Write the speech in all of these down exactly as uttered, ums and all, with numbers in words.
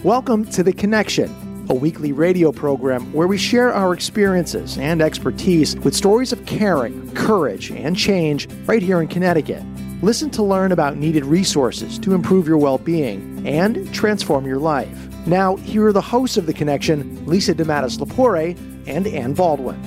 Welcome to The Connection, a weekly radio program where we share our experiences and expertise with stories of caring, courage, and change right here in Connecticut. Listen to learn about needed resources to improve your well-being and transform your life. Now, here are the hosts of The Connection, Lisa DeMatteis-Lepore and Ann Baldwin.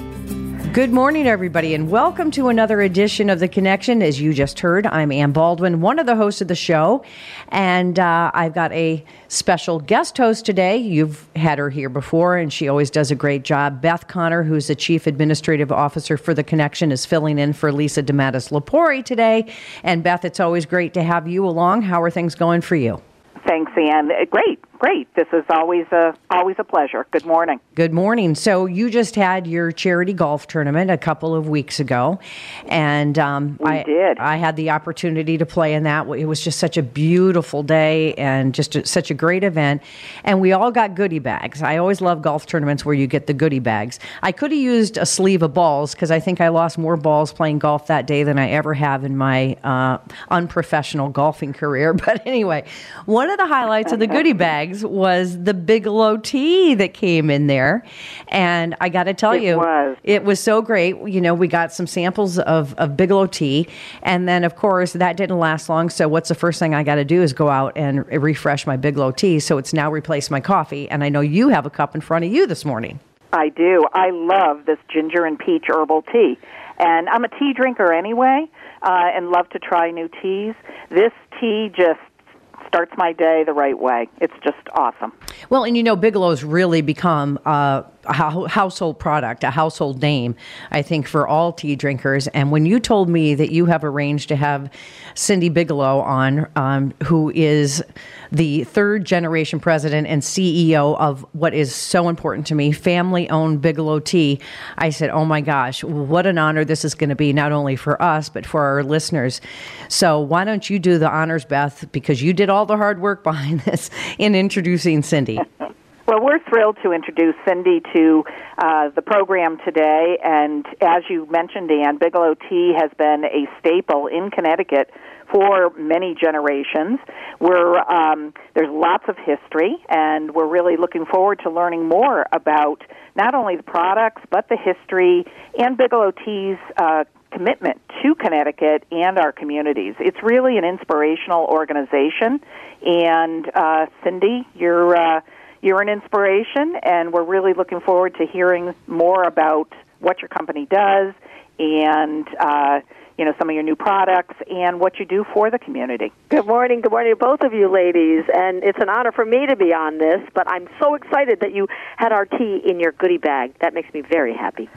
Good morning, everybody, and welcome to another edition of The Connection. As you just heard, I'm Ann Baldwin, one of the hosts of the show, and uh, I've got a special guest host today. You've had her here before, and she always does a great job. Beth Connor, who's the Chief Administrative Officer for The Connection, is filling in for Lisa DeMatteis-Lepore today. And Beth, it's always great to have you along. How are things going for you? Thanks, Ann. Great, great. This is always a always a pleasure. Good morning. Good morning. So you just had your charity golf tournament a couple of weeks ago, and um, we I did. I had the opportunity to play in that. It was just such a beautiful day and just a, such a great event. And we all got goodie bags. I always love golf tournaments where you get the goodie bags. I could have used a sleeve of balls because I think I lost more balls playing golf that day than I ever have in my uh, unprofessional golfing career. But anyway, one of the highlights of the goodie bags was the Bigelow tea that came in there. And I got to tell it you, was. it was so great. You know, we got some samples of, of Bigelow tea. And then, of course, that didn't last long. So what's the first thing I got to do is go out and refresh my Bigelow tea. So it's now replaced my coffee. And I know you have a cup in front of you this morning. I do. I love this ginger and peach herbal tea. And I'm a tea drinker anyway, uh, and love to try new teas. This tea just starts my day the right way. It's just awesome. Well, and you know, Bigelow's really become uh, a household product, a household name, I think, for all tea drinkers. And when you told me that you have arranged to have Cindy Bigelow on, um, who is the third generation president and C E O of what is so important to me, family-owned Bigelow Tea, I said, oh my gosh, what an honor this is going to be, not only for us, but for our listeners. So why don't you do the honors, Beth, because you did all the hard work behind this in introducing Cindy. Well, we're thrilled to introduce Cindy to uh, the program today. And as you mentioned, Ann, Bigelow Tea has been a staple in Connecticut for many generations. We're, um, there's lots of history, and we're really looking forward to learning more about not only the products, but the history and Bigelow Tea's uh, commitment to Connecticut and our communities. It's really an inspirational organization, and uh, Cindy, you're uh, you're an inspiration, and we're really looking forward to hearing more about what your company does and uh, you know, some of your new products and what you do for the community. Good morning. Good morning to both of you ladies. And it's an honor for me to be on this, but I'm so excited that you had our tea in your goodie bag. That makes me very happy.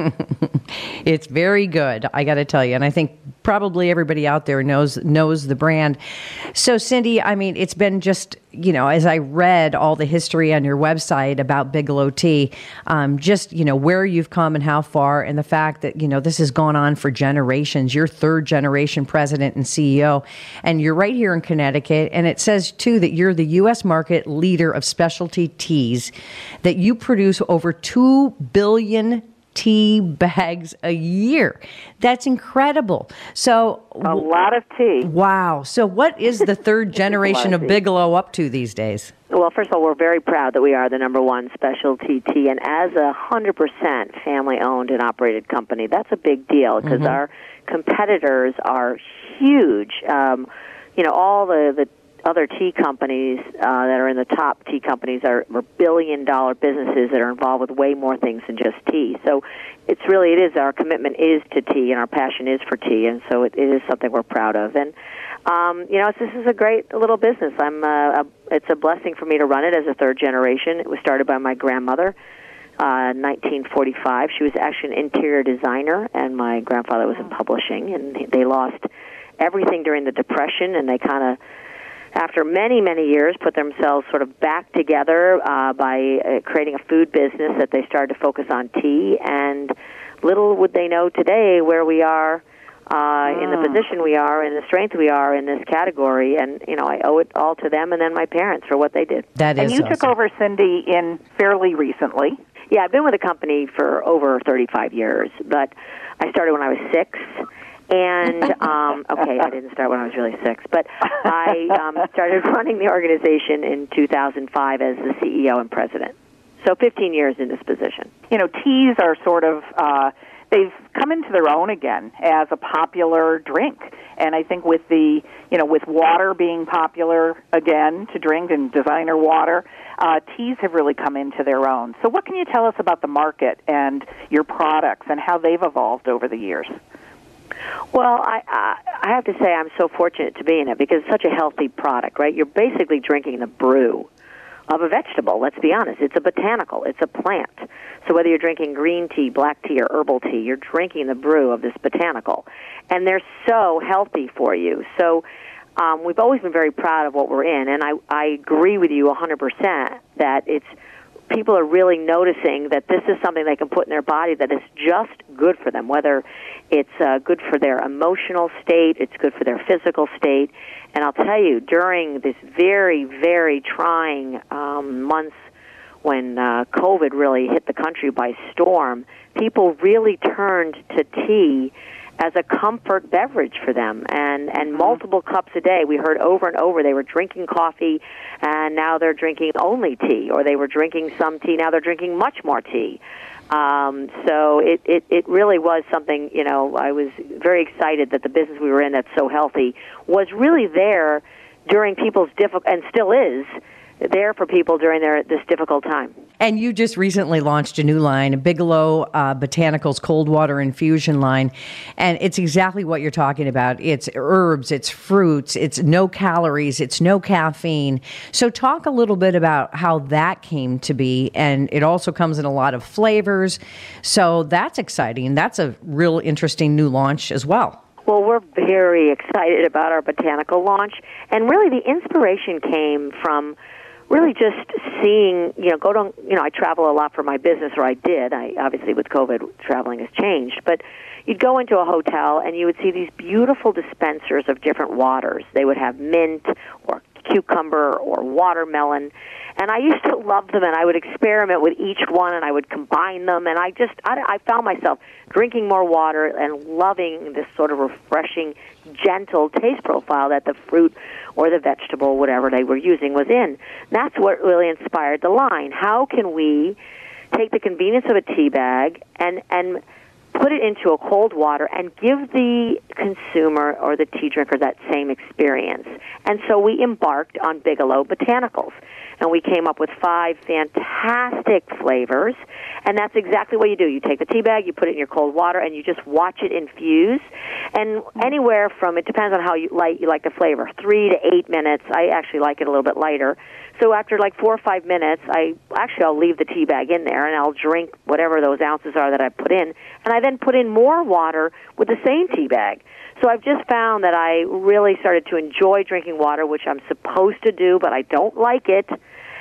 It's very good, I got to tell you. And I think probably everybody out there knows knows the brand. So, Cindy, I mean, it's been just, you know, as I read all the history on your website about Bigelow Tea, um, just, you know, where you've come and how far, and the fact that, you know, this has gone on for generations. You're third generation president and C E O, and you're right here in Connecticut. And it says, too, that you're the U S market leader of specialty teas, that you produce over two billion tea bags a year. That's incredible. So a lot of tea. Wow. So what is the third generation of Bigelow up to these days? Well, first of all, we're very proud that we are the number one specialty tea. And as a one hundred percent family-owned and operated company, that's a big deal because mm-hmm. our competitors are huge. Um, you know, all the, the other tea companies uh, that are in the top tea companies are, are billion-dollar businesses that are involved with way more things than just tea. So it's really, it is, our commitment is to tea, and our passion is for tea, and so it, it is something we're proud of. And, um, you know, this is a great little business. I'm, uh, a, it's a blessing for me to run it as a third generation. It was started by my grandmother. Uh, nineteen forty-five. She was actually an interior designer, and my grandfather was in publishing, and they lost everything during the Depression, and they kind of, after many, many years, put themselves sort of back together uh, by uh, creating a food business that they started to focus on tea. And little would they know today where we are uh, mm. in the position we are and the strength we are in this category. And, you know, I owe it all to them and then my parents for what they did. That is And you awesome. took over, Cindy, in fairly recently. Yeah, I've been with the company for over thirty-five years, but I started when I was six. And, um, okay, I didn't start when I was really six, but I um, started running the organization in two thousand five as the C E O and president. So fifteen years in this position. You know, teas are sort of, uh, they've come into their own again as a popular drink. And I think with the, you know, with water being popular again to drink and designer water, uh, teas have really come into their own. So what can you tell us about the market and your products and how they've evolved over the years? Well, I, I I have to say I'm so fortunate to be in it because it's such a healthy product, right? You're basically drinking the brew of a vegetable, let's be honest. It's a botanical. It's a plant. So whether you're drinking green tea, black tea, or herbal tea, you're drinking the brew of this botanical. And they're so healthy for you. So um, we've always been very proud of what we're in, and I, I agree with you one hundred percent that it's people are really noticing that this is something they can put in their body that is just good for them, whether it's uh, good for their emotional state, it's good for their physical state. And I'll tell you, during this very, very trying um, months when uh, COVID really hit the country by storm, people really turned to tea as a comfort beverage for them, and, and multiple cups a day. We heard over and over they were drinking coffee, and now they're drinking only tea, or they were drinking some tea, now they're drinking much more tea. Um, so it, it, it really was something, you know, I was very excited that the business we were in that's so healthy was really there during people's difficult, and still is, there for people during their this difficult time. And you just recently launched a new line, Bigelow uh, Botanicals Cold Water Infusion line, and it's exactly what you're talking about. It's herbs, it's fruits, it's no calories, it's no caffeine. So talk a little bit about how that came to be, and it also comes in a lot of flavors. So that's exciting. That's a real interesting new launch as well. Well, we're very excited about our botanical launch, and really the inspiration came from really just seeing, you know, go to, you know, I travel a lot for my business, or I did. I obviously with COVID, traveling has changed. But you'd go into a hotel and you would see these beautiful dispensers of different waters. They would have mint or cucumber or watermelon. And I used to love them, and I would experiment with each one, and I would combine them. And I just, I, I found myself drinking more water and loving this sort of refreshing, gentle taste profile that the fruit or the vegetable, whatever they were using, was in. That's what really inspired the line. How can we take the convenience of a tea bag and, and put it into a cold water and give the consumer or the tea drinker that same experience? And so we embarked on Bigelow Botanicals. And we came up with five fantastic flavors, and that's exactly what you do. You take the tea bag, you put it in your cold water, and you just watch it infuse. And anywhere from, it depends on how you like, you like the flavor, three to eight minutes. I actually like it a little bit lighter. So after like four or five minutes, I actually I'll leave the tea bag in there, and I'll drink whatever those ounces are that I put in. And I then put in more water with the same tea bag. So I've just found that I really started to enjoy drinking water, which I'm supposed to do, but I don't like it.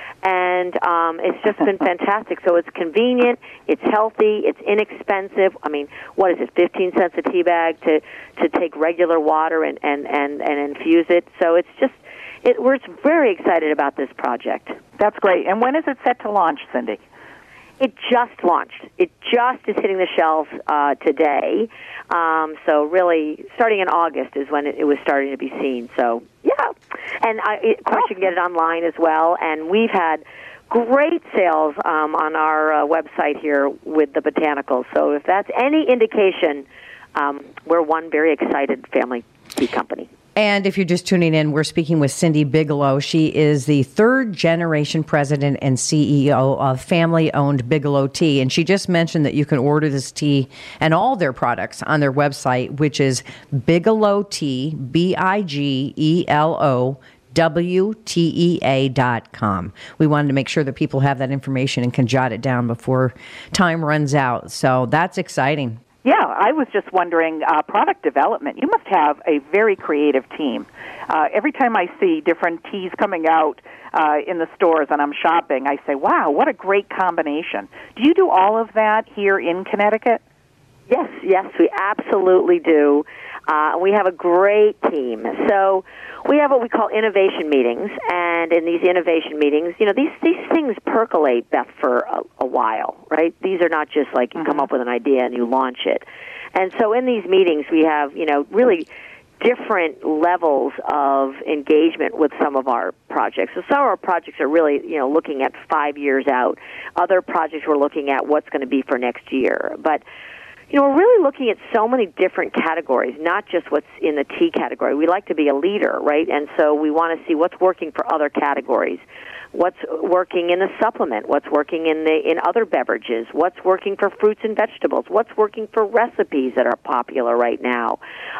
And um, it's just been fantastic. So it's convenient, it's healthy, it's inexpensive. I mean, what is it, fifteen cents a tea bag to, to take regular water and, and, and, and infuse it? So it's just, it, we're very excited about this project. That's great. And when is it set to launch, Cindy? It just launched. It just is hitting the shelves uh, today. Um, so really, starting in August is when it, it was starting to be seen. So, yeah. And I, it, of course, you can get it online as well. And we've had great sales um, on our uh, website here with the botanicals. So if that's any indication, um, we're one very excited family tea company. And if you're just tuning in, we're speaking with Cindy Bigelow. She is the third generation president and C E O of family-owned Bigelow Tea. And she just mentioned that you can order this tea and all their products on their website, which is Bigelow Tea, B I G E L O, W T E A dot com. We wanted to make sure that people have that information and can jot it down before time runs out. So that's exciting. Yeah, I was just wondering, uh, product development, you must have a very creative team. Uh, every time I see different teas coming out uh, in the stores and I'm shopping, I say, wow, what a great combination. Do you do all of that here in Connecticut? Yes, yes, we absolutely do. Uh, we have a great team. So we have what we call innovation meetings, and in these innovation meetings, you know, these these things percolate, Beth, for a, a while, right? These are not just like you come up with an idea and you launch it. And so in these meetings, we have, you know, really different levels of engagement with some of our projects. So some of our projects are really, you know, looking at five years out. Other projects we're looking at what's going to be for next year. But, you know, we're really looking at so many different categories, not just what's in the tea category. We like to be a leader, right? And so we want to see what's working for other categories. What's working in the supplement, what's working in the in other beverages, what's working for fruits and vegetables, what's working for recipes that are popular right now.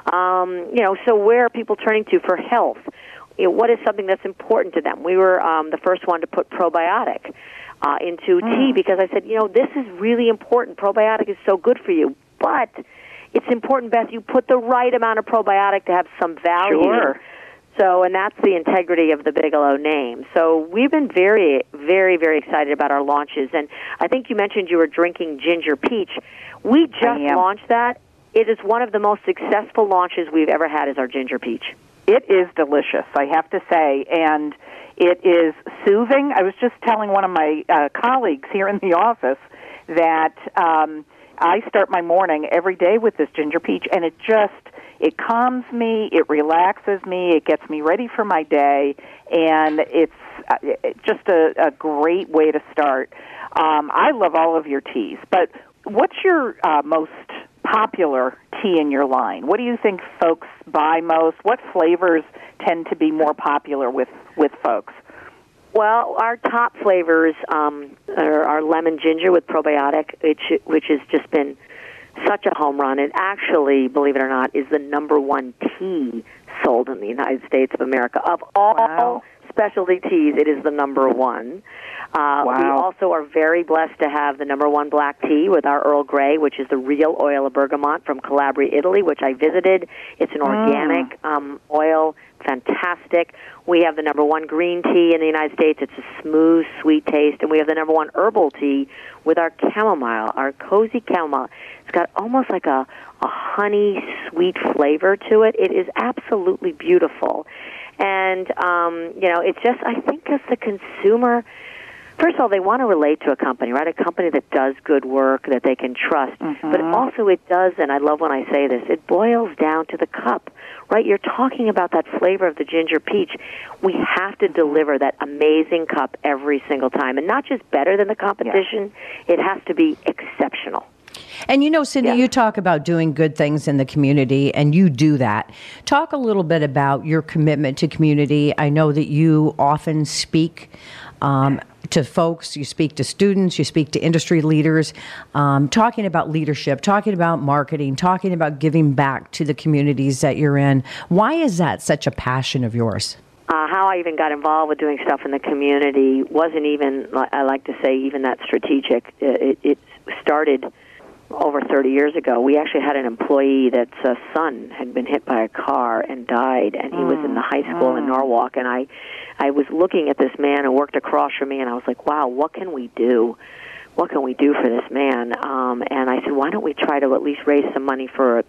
Um, you know, so where are people turning to for health? You know, what is something that's important to them? We were um, the first one to put probiotic uh, into mm. tea because I said, you know, this is really important. Probiotic is so good for you, but it's important, Beth, you put the right amount of probiotic to have some value. Sure. So, and that's the integrity of the Bigelow name. So we've been very, very, very excited about our launches. And I think you mentioned you were drinking ginger peach. We just launched that. It is one of the most successful launches we've ever had is our ginger peach. It is delicious, I have to say, and it is soothing. I was just telling one of my uh, colleagues here in the office that um, I start my morning every day with this ginger peach, and it just... It calms me, it relaxes me, it gets me ready for my day, and it's uh, just a, a great way to start. Um, I love all of your teas, but what's your uh, most popular tea in your line? What do you think folks buy most? What flavors tend to be more popular with, with folks? Well, our top flavors um, are our lemon ginger with probiotic, which, which has just been such a home run. It actually, believe it or not, is the number one tea sold in the United States of America. Of all wow. specialty teas, it is the number one. Uh, wow. We also are very blessed to have the number one black tea with our Earl Grey, which is the real oil of bergamot from Calabria, Italy, which I visited. It's an organic mm. um, oil, fantastic. We have the number one green tea in the United States. It's a smooth, sweet taste. And we have the number one herbal tea with our chamomile, our cozy chamomile. It's got almost like a, a honey, sweet flavor to it. It is absolutely beautiful. And, um, you know, it's just, I think as the consumer, first of all, they want to relate to a company, right? A company that does good work, that they can trust. Mm-hmm. But also it does, and I love when I say this, it boils down to the cup, right? You're talking about that flavor of the ginger peach. We have to deliver that amazing cup every single time. And not just better than the competition, yeah. It has to be exceptional. And you know, Cindy, yeah. you talk about doing good things in the community, and you do that. Talk a little bit about your commitment to community. I know that you often speak um, to folks, you speak to students, you speak to industry leaders, um, talking about leadership, talking about marketing, talking about giving back to the communities that you're in. Why is that such a passion of yours? Uh, how I even got involved with doing stuff in the community wasn't even, I like to say, even that strategic. It, it started over thirty years ago. We actually had an employee that's uh, son had been hit by a car and died, and he mm. was in the high school mm. in Norwalk, and I, I was looking at this man who worked across from me, and I was like, wow, what can we do? What can we do for this man? Um, and I said, why don't we try to at least raise some money for a,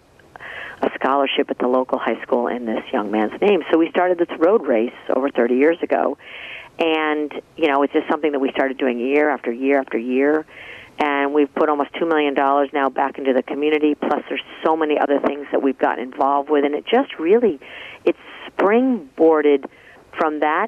a scholarship at the local high school in this young man's name? So we started this road race over thirty years ago, and, you know, it's just something that we started doing year after year after year. And we've put almost two million dollars now back into the community, plus there's so many other things that we've gotten involved with. And it just really, it's springboarded from that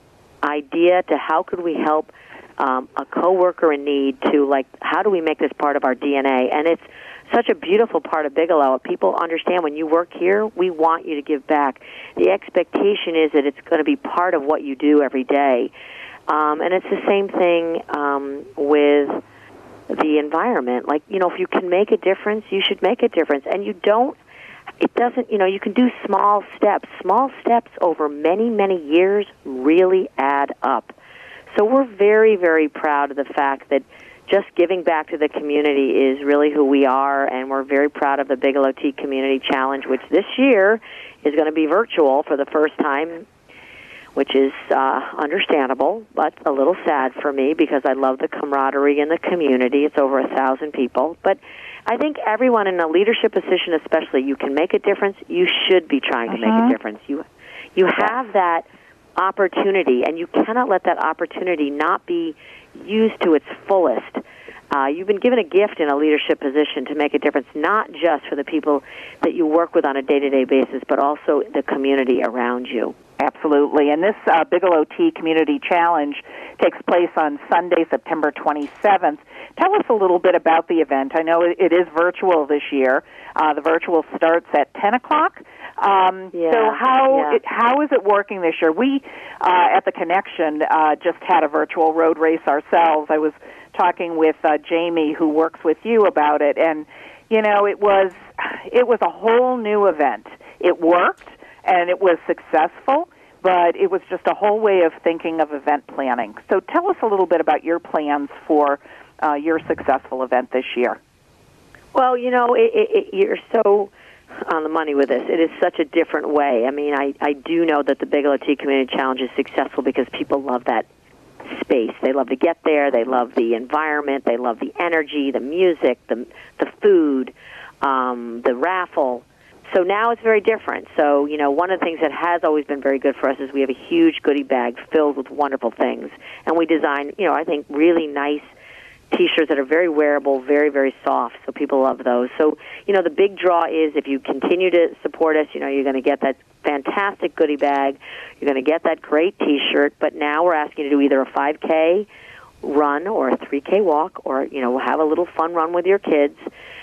idea to how could we help um, a coworker in need to, like, how do we make this part of our D N A? And it's such a beautiful part of Bigelow. People understand when you work here, we want you to give back. The expectation is that it's going to be part of what you do every day. Um, and it's the same thing um, with the environment. Like, you know, if you can make a difference, you should make a difference. And you don't, it doesn't, you know, you can do small steps. Small steps over many, many years really add up. So we're very, very proud of the fact that just giving back to the community is really who we are, and we're very proud of the Bigelow Tea Community Challenge, which this year is going to be virtual for the first time, which is uh, understandable, but a little sad for me because I love the camaraderie in the community. It's over a thousand people. But I think everyone in a leadership position especially, you can make a difference. You should be trying to uh-huh. make a difference. You, you have that opportunity, and you cannot let that opportunity not be used to its fullest. Uh, you've been given a gift in a leadership position to make a difference, not just for the people that you work with on a day-to-day basis, but also the community around you. Absolutely. And this uh, Bigelow Tea Community Challenge takes place on Sunday, September twenty-seventh. Tell us a little bit about the event. I know it is virtual this year. Uh, the virtual starts at ten o'clock. Um, yeah, so how yeah. it, how is it working this year? We, uh, at the Connection, uh, just had a virtual road race ourselves. I was talking with uh, Jamie, who works with you, about it, and, you know, it was it was a whole new event. It worked, and it was successful, but it was just a whole way of thinking of event planning. So tell us a little bit about your plans for uh, your successful event this year. Well, you know, it, it, it, you're so on the money with this. It is such a different way. I mean, I, I do know that the Bigelow Tea Community Challenge is successful because people love that space. They love to get there. They love the environment. They love the energy, the music, the the food, um, the raffle. So now it's very different. So, you know, one of the things that has always been very good for us is we have a huge goodie bag filled with wonderful things. And we design, you know, I think really nice T-shirts that are very wearable, very, very soft, so people love those. So, you know, the big draw is if you continue to support us, you know, you're going to get that fantastic goodie bag, you're going to get that great T-shirt, but now we're asking you to do either a five K run or a three K walk, or, you know, have a little fun run with your kids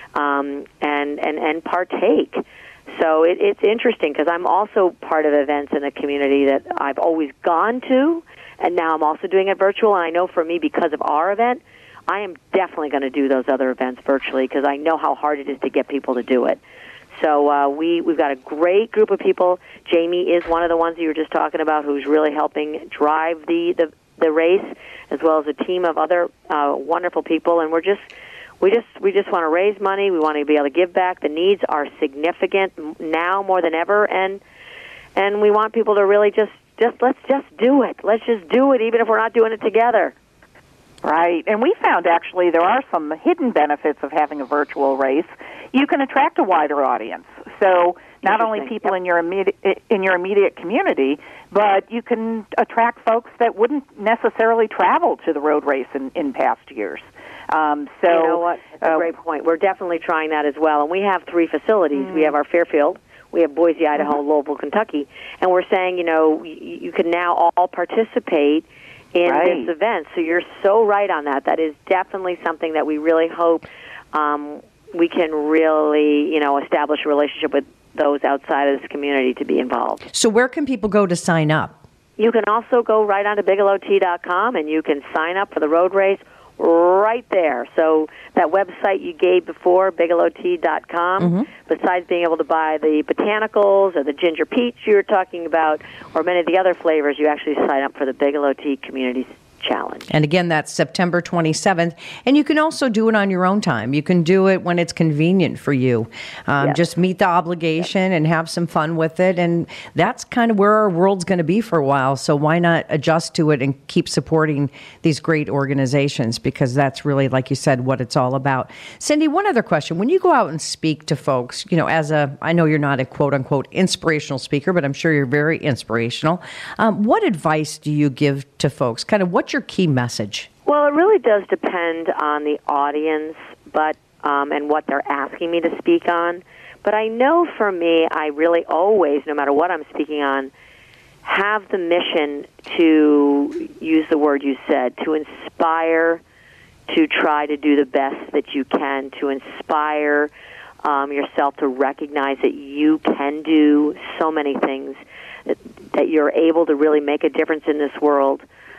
um, and, and, and partake. So it, it's interesting because I'm also part of events in a community that I've always gone to, and now I'm also doing it virtual, and I know for me, because of our event, I am definitely going to do those other events virtually because I know how hard it is to get people to do it. So uh, we, we've got a great group of people. Jamie is one of the ones you were just talking about who's really helping drive the, the, the race, as well as a team of other uh, wonderful people. And we're just we just we just want to raise money. We want to be able to give back. The needs are significant now more than ever, and and we want people to really just just let's just do it. Let's just do it, even if we're not doing it together. Right, and we found actually there are some hidden benefits of having a virtual race. You can attract a wider audience. So not only people yep. in your immediate in your immediate community, but you can attract folks that wouldn't necessarily travel to the road race in, in past years. Um, so you know what? That's a uh, great point. We're definitely trying that as well, and we have three facilities. Mm. We have our Fairfield, we have Boise, Idaho, mm-hmm. Louisville, Kentucky, and we're saying, you know, you, you can now all participate in right. this event. So you're so right on that. That is definitely something that we really hope um, we can really, you know, establish a relationship with those outside of this community to be involved. So where can people go to sign up? You can also go right onto bigelow tea dot com and you can sign up for the road race right there. So that website you gave before, bigelow tea dot com, mm-hmm. besides being able to buy the botanicals or the ginger peach you were talking about, or many of the other flavors, you actually sign up for the Bigelow Tea Community Challenge. And again, that's September twenty-seventh. And you can also do it on your own time. You can do it when it's convenient for you. Um, yes. Just meet the obligation yes. and have some fun with it. And that's kind of where our world's going to be for a while. So why not adjust to it and keep supporting these great organizations? Because that's really, like you said, what it's all about. Cindy, one other question. When you go out and speak to folks, you know, as a, I know you're not a quote unquote inspirational speaker, but I'm sure you're very inspirational. Um, what advice do you give to folks? Kind of what's your key message? Well, it really does depend on the audience, but um, and what they're asking me to speak on. But I know for me, I really always, no matter what I'm speaking on, have the mission to use the word you said, to inspire, to try to do the best that you can, to inspire um, yourself to recognize that you can do so many things, that, that you're able to really make a difference in this world.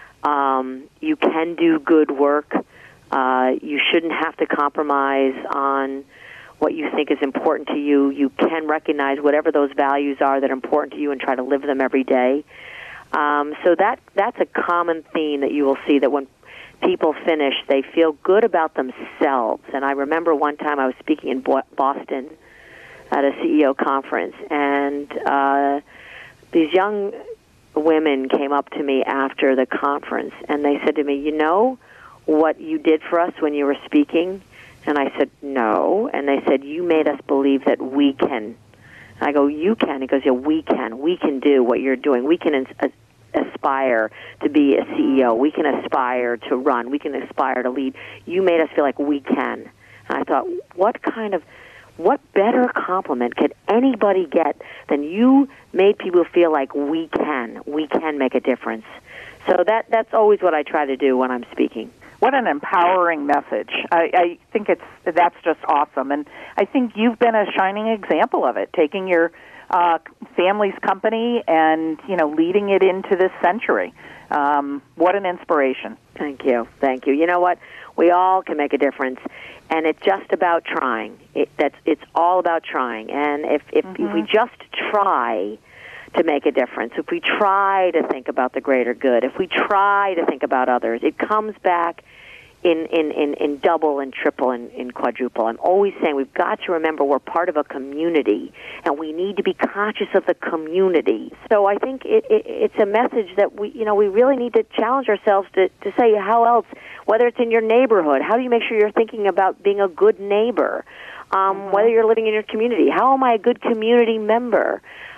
Um, you can do good work. Uh, you shouldn't have to compromise on what you think is important to you. You can recognize whatever those values are that are important to you and try to live them every day. Um, so that that's a common theme that you will see, that when people finish, they feel good about themselves. And I remember one time I was speaking in Boston at a C E O conference, and uh, these young women came up to me after the conference, and they said to me, you know what you did for us when you were speaking? And I said, no. And they said, you made us believe that we can. And I go, you can? He goes, yeah, we can. We can do what you're doing. We can ins- uh, aspire to be a C E O. We can aspire to run. We can aspire to lead. You made us feel like we can. And I thought, what kind of, what better compliment could anybody get than you made people feel like we can. We can make a difference. So that that's always what I try to do when I'm speaking. What an empowering message. I, I think it's that's just awesome. And I think you've been a shining example of it, taking your uh, family's company and, you know, leading it into this century. Um, what an inspiration. Thank you. Thank you. You know what? We all can make a difference, and it's just about trying. It, that's, it's all about trying. And if, if, mm-hmm. if we just try to make a difference, if we try to think about the greater good, if we try to think about others, it comes back in, in, in, in double and triple and in quadruple. I'm always saying we've got to remember we're part of a community, and we need to be conscious of the community. So I think it, it, it's a message that we, you know, we really need to challenge ourselves to, to say how else, whether it's in your neighborhood, how do you make sure you're thinking about being a good neighbor? Um, mm-hmm. Whether you're living in your community, how am I a good community member?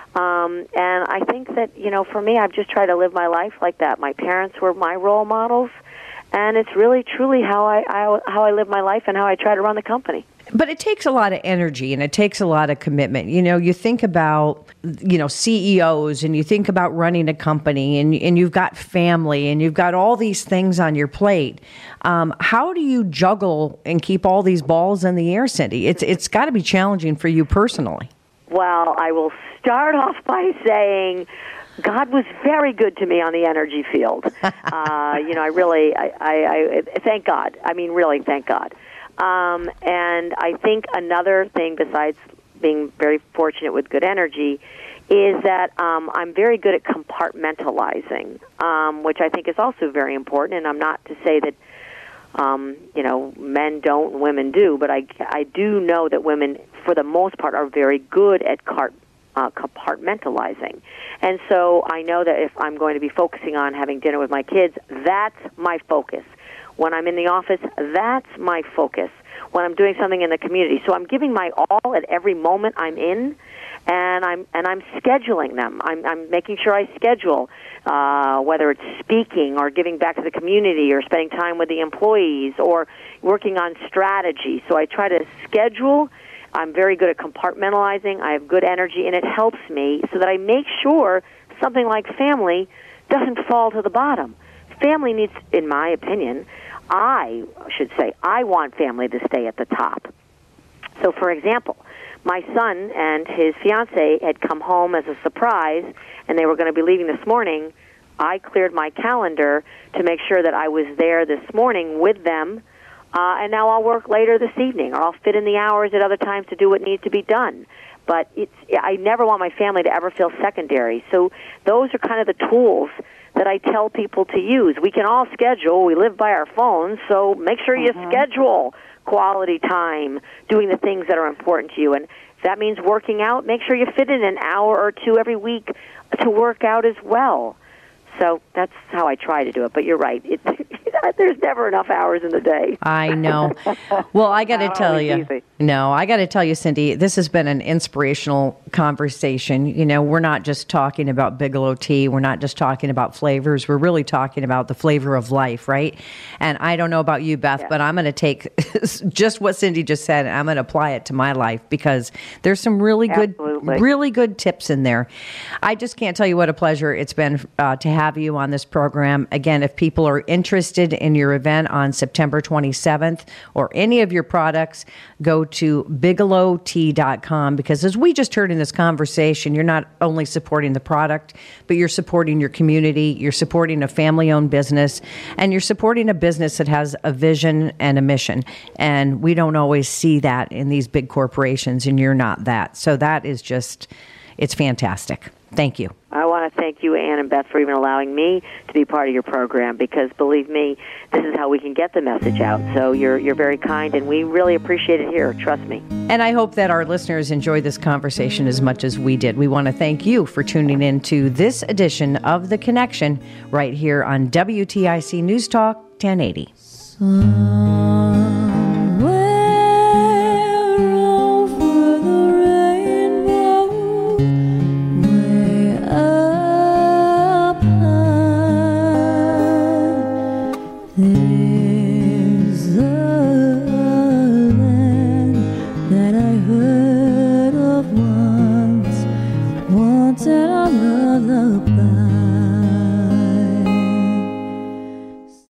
Um, and I think that, you know, for me, I've just tried to live my life like that. My parents were my role models, and it's really, truly how I, I how I live my life and how I try to run the company. But it takes a lot of energy and it takes a lot of commitment. You know, you think about, you know, C E Os and you think about running a company and, and you've got family and you've got all these things on your plate. Um, how do you juggle and keep all these balls in the air, Cindy? It's It's got to be challenging for you personally. Well, I will start off by saying God was very good to me on the energy field. uh, you know, I really, I, I, I thank God. I mean, really, thank God. Um, and I think another thing besides being very fortunate with good energy is that um, I'm very good at compartmentalizing, um, which I think is also very important. And I'm not to say that, um, you know, men don't and women do, but I, I do know that women, for the most part, are very good at cart, uh, compartmentalizing. And so I know that if I'm going to be focusing on having dinner with my kids, that's my focus. When I'm in the office, that's my focus. When I'm doing something in the community, so I'm giving my all at every moment I'm in, and I'm and I'm scheduling them. I'm I'm making sure I schedule, uh, whether it's speaking or giving back to the community or spending time with the employees or working on strategy. So I try to schedule. I'm very good at compartmentalizing. I have good energy, and it helps me so that I make sure something like family doesn't fall to the bottom. Family needs, in my opinion, I should say, I want family to stay at the top. So, for example, my son and his fiancée had come home as a surprise, and they were going to be leaving this morning. I cleared my calendar to make sure that I was there this morning with them, uh, and now I'll work later this evening, or I'll fit in the hours at other times to do what needs to be done. But it's, I never want my family to ever feel secondary. So those are kind of the tools that I tell people to use. We can all schedule. We live by our phones, so make sure you mm-hmm. schedule quality time doing the things that are important to you. And if that means working out, make sure you fit in an hour or two every week to work out as well. So that's how I try to do it. But you're right. It, there's never enough hours in the day. I know. Well, I got to tell you. Easy. No, I got to tell you, Cindy, this has been an inspirational conversation. You know, we're not just talking about Bigelow tea. We're not just talking about flavors. We're really talking about the flavor of life, right? And I don't know about you, Beth, yeah. but I'm going to take just what Cindy just said and I'm going to apply it to my life because there's some really Absolutely. good, really good tips in there. I just can't tell you what a pleasure it's been uh, to have you on this program. Again, if people are interested in your event on September twenty-seventh or any of your products, go to bigelow tea dot com because as we just heard in this conversation, you're not only supporting the product, but you're supporting your community, you're supporting a family-owned business, and you're supporting a business that has a vision and a mission. And we don't always see that in these big corporations, and you're not that. So that is just, it's fantastic. Thank you. I want to thank you, Ann and Beth, for even allowing me to be part of your program because, believe me, this is how we can get the message out. So you're you're very kind, and we really appreciate it here. Trust me. And I hope that our listeners enjoy this conversation as much as we did. We want to thank you for tuning in to this edition of The Connection right here on W T I C News Talk ten eighty. Up There